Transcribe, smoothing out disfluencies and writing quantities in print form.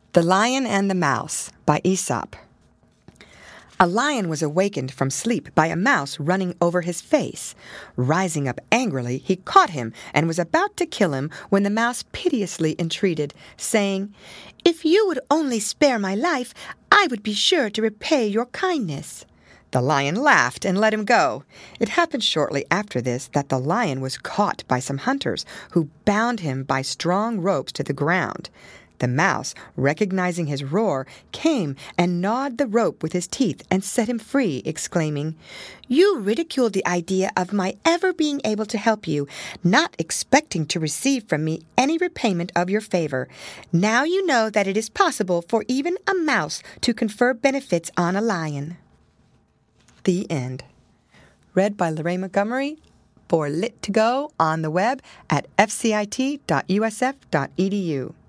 The Lion and the Mouse by Aesop. A lion was awakened from sleep by a mouse running over his face. Rising up angrily, he caught him and was about to kill him when the mouse piteously entreated, saying, "If you would only spare my life, I would be sure to repay your kindness." The lion laughed and let him go. It happened shortly after this that the lion was caught by some hunters, who bound him by strong ropes to the ground. The mouse, recognizing his roar, came and gnawed the rope with his teeth and set him free, exclaiming, "You ridiculed the idea of my ever being able to help you, not expecting to receive from me any repayment of your favor. Now you know that it is possible for even a mouse to confer benefits on a lion." The end. Read by Lorraine Montgomery for Lit2Go on the web at fcit.usf.edu.